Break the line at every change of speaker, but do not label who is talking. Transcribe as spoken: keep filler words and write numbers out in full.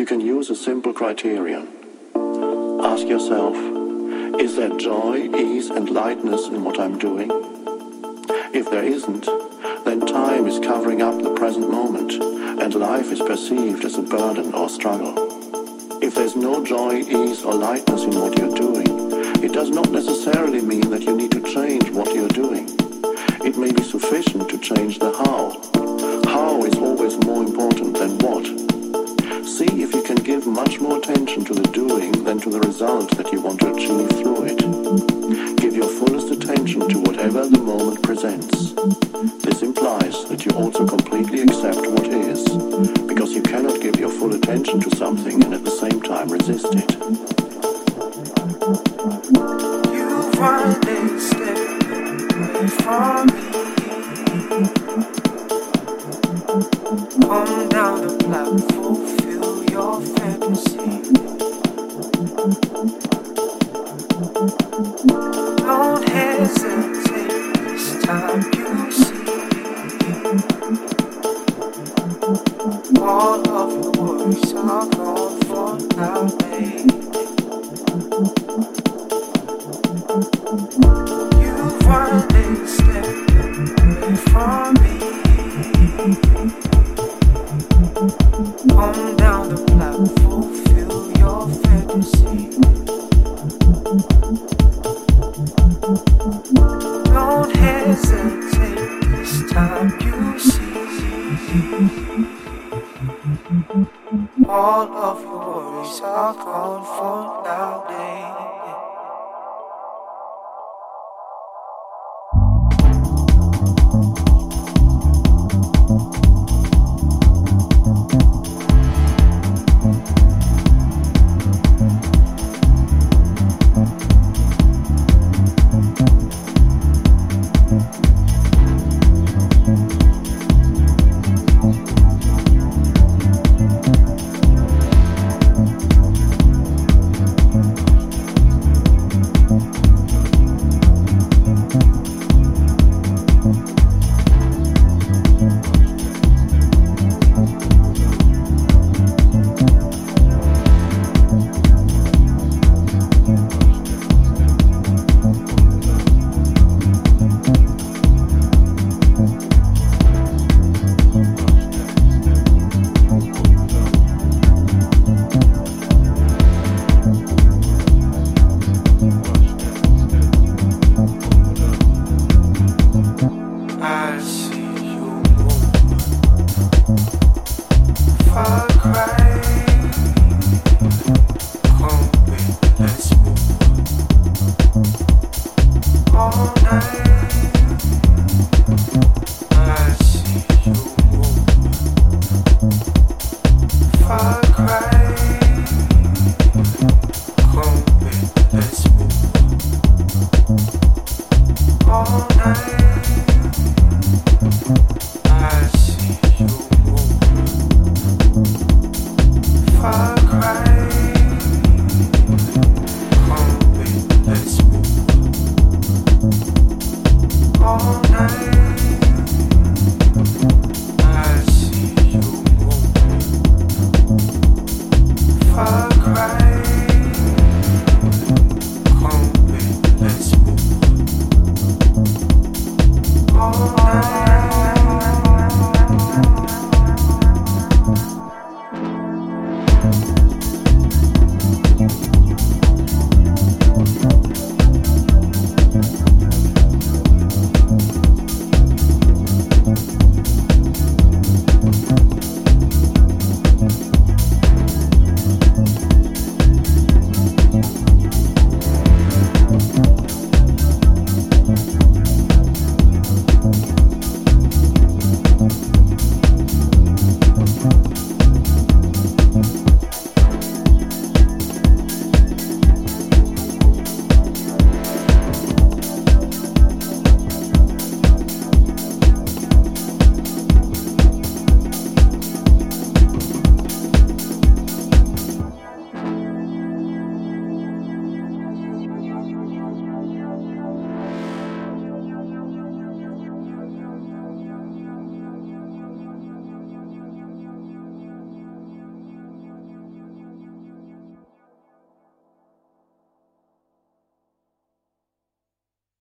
you can use a simple criterion. Ask yourself, is there joy, ease and lightness in what I'm doing? If there isn't, then time is covering up the present moment and life is perceived as a burden or struggle. If there's no joy, ease or lightness in what you're doing, it does not necessarily mean that you need to change what you're doing. It may be sufficient to change the how. How is always more important than what. See if you can give much more attention to the doing than to the result that you want to achieve through it. Give your fullest attention to whatever the moment presents. This implies that you also completely accept what is, because you cannot give your full attention to something and at the same time resist it.
You finally step away from me. Come down the block, fulfill your fantasy. Don't hesitate, this time you see. All of your worries are gone for now, babe. You finally step away from me. Come down the block, fulfill your fantasy. Don't hesitate, this time you see. All of your worries are gone for now, babe.
Thank